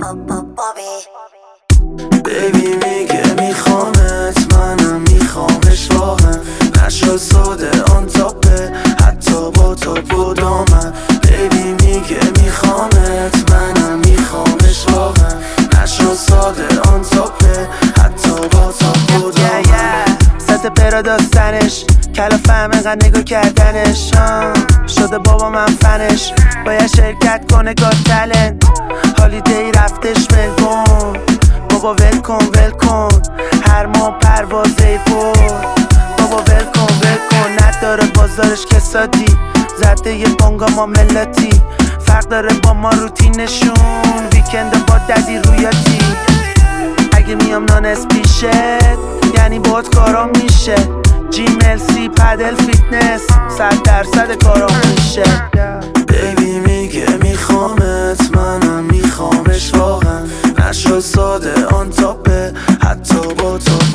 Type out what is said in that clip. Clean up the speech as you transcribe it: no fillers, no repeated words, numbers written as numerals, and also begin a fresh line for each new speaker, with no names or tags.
بیبی میگه میخوامت، منم میخوامش واقعا. نشد ساده آن تاپه، حتی با تاپ و دامن. بیبی میگه میخوامت، منم میخوامش واقعا. نشد ساده آن تاپه، حتی با تاپ و دامن.
سطح پرا داستنش کلا فهم اینقدر نگاه کردنش شده بابا من فنش، باید شرکت کنه گاد تلنت. هالیدی رفتش ملبورن، بابا ول کن هر ماه پرواز ایرپورت. بابا ول کن نداره بازارش کسادی، زده یه بانگا ما ملتی. فرق داره با ما روتینشون، ویکند با ددی رویاتی. اگه میام نانس پیشت یعنی باید کارام میشه. GMLC پدل فیتنس 100% کارام میشه.
بیبی میگه میخوامت، منم میخوامش واقعا. نشد ساده آن تاپه، حتی با تاپ